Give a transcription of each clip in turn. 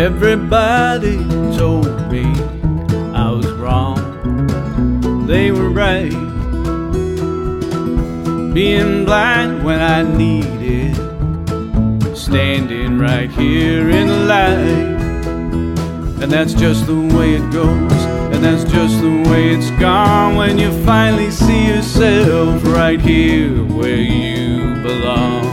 Everybody told me I was wrong. They were right. Being blind when I needed, standing right here in the light. And that's just the way it goes, and that's just the way it's gone, when you finally see yourself right here where you belong.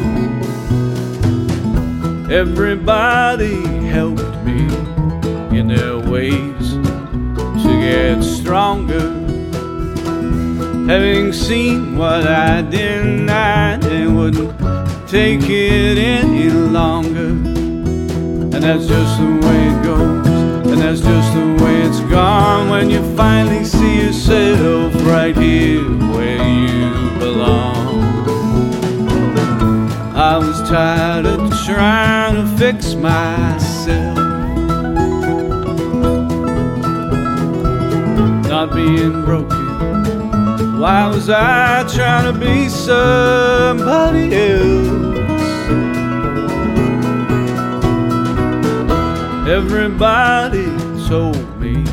Everybody helped me in their ways to get stronger, having seen what I denied and wouldn't take it any longer. And that's just the way it goes, and that's just the way it's gone, when you finally see yourself right here where you belong. I was tired of trying to fix myself, not being broken. Why was I trying to be somebody else? Everybody told me